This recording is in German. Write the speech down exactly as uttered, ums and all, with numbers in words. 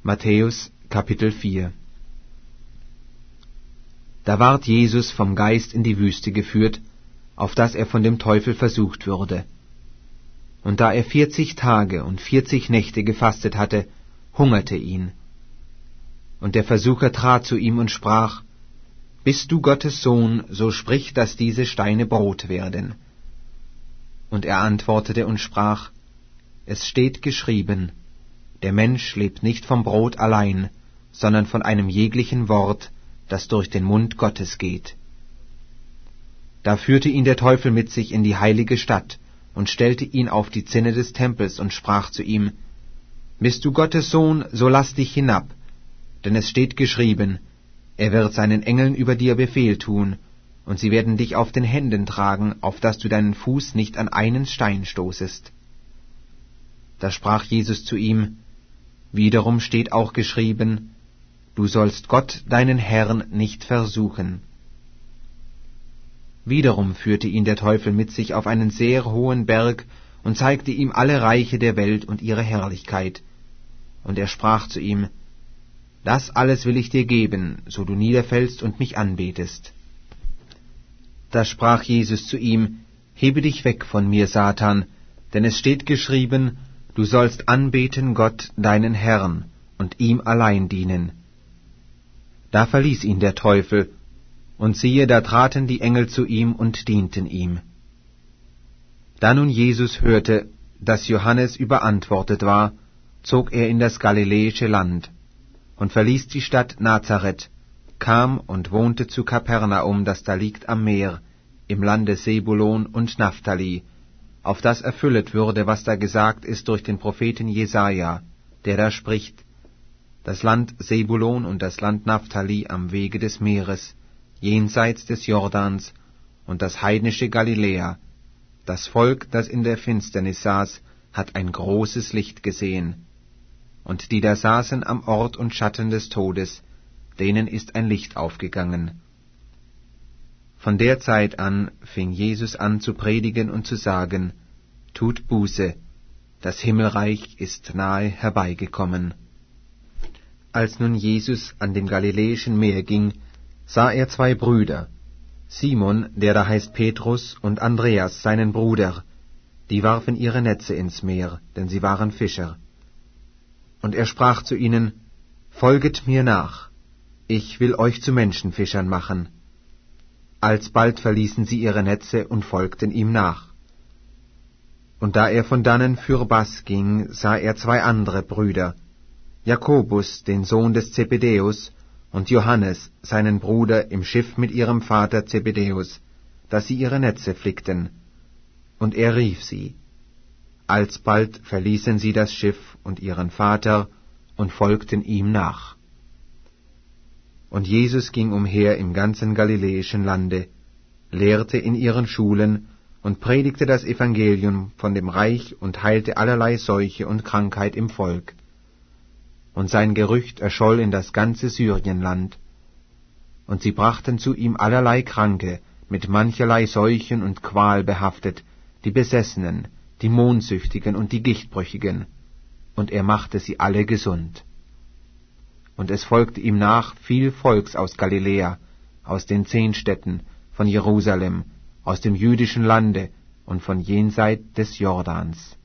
Matthäus Kapitel vier. Da ward Jesus vom Geist in die Wüste geführt, auf dass er von dem Teufel versucht würde. Und da er vierzig Tage und vierzig Nächte gefastet hatte, hungerte ihn. Und der Versucher trat zu ihm und sprach: Bist du Gottes Sohn, so sprich, dass diese Steine Brot werden. Und er antwortete und sprach: Es steht geschrieben, der Mensch lebt nicht vom Brot allein, sondern von einem jeglichen Wort, das durch den Mund Gottes geht. Da führte ihn der Teufel mit sich in die heilige Stadt und stellte ihn auf die Zinne des Tempels und sprach zu ihm: Bist du Gottes Sohn, so lass dich hinab, denn es steht geschrieben, er wird seinen Engeln über dir Befehl tun, und sie werden dich auf den Händen tragen, auf dass du deinen Fuß nicht an einen Stein stoßest. Da sprach Jesus zu ihm: Wiederum steht auch geschrieben, du sollst Gott, deinen Herrn, nicht versuchen. Wiederum führte ihn der Teufel mit sich auf einen sehr hohen Berg und zeigte ihm alle Reiche der Welt und ihre Herrlichkeit. Und er sprach zu ihm: Das alles will ich dir geben, so du niederfällst und mich anbetest. Da sprach Jesus zu ihm: Hebe dich weg von mir, Satan, denn es steht geschrieben, du sollst anbeten Gott, deinen Herrn, und ihm allein dienen. Da verließ ihn der Teufel, und siehe, da traten die Engel zu ihm und dienten ihm. Da nun Jesus hörte, dass Johannes überantwortet war, zog er in das galiläische Land und verließ die Stadt Nazareth, kam und wohnte zu Kapernaum, das da liegt am Meer, im Lande Sebulon und Naphtali, auf das erfüllet würde, was da gesagt ist durch den Propheten Jesaja, der da spricht: Das Land Sebulon und das Land Naphtali am Wege des Meeres, jenseits des Jordans, und das heidnische Galiläa, das Volk, das in der Finsternis saß, hat ein großes Licht gesehen. Und die da saßen am Ort und Schatten des Todes, denen ist ein Licht aufgegangen. Von der Zeit an fing Jesus an zu predigen und zu sagen: Tut Buße, das Himmelreich ist nahe herbeigekommen. Als nun Jesus an dem Galiläischen Meer ging, sah er zwei Brüder, Simon, der da heißt Petrus, und Andreas, seinen Bruder, die warfen ihre Netze ins Meer, denn sie waren Fischer. Und er sprach zu ihnen: Folget mir nach, ich will euch zu Menschenfischern machen. Alsbald verließen sie ihre Netze und folgten ihm nach. Und da er von dannen fürbas ging, sah er zwei andere Brüder, Jakobus, den Sohn des Zebedäus, und Johannes, seinen Bruder, im Schiff mit ihrem Vater Zebedäus, dass sie ihre Netze flickten. Und er rief sie. Alsbald verließen sie das Schiff und ihren Vater und folgten ihm nach. Und Jesus ging umher im ganzen galiläischen Lande, lehrte in ihren Schulen und predigte das Evangelium von dem Reich und heilte allerlei Seuche und Krankheit im Volk. Und sein Gerücht erscholl in das ganze Syrienland. Und sie brachten zu ihm allerlei Kranke, mit mancherlei Seuchen und Qual behaftet, die Besessenen, die Mondsüchtigen und die Gichtbrüchigen, und er machte sie alle gesund. Und es folgte ihm nach viel Volks aus Galiläa, aus den zehn Städten, von Jerusalem, aus dem jüdischen Lande und von jenseit des Jordans.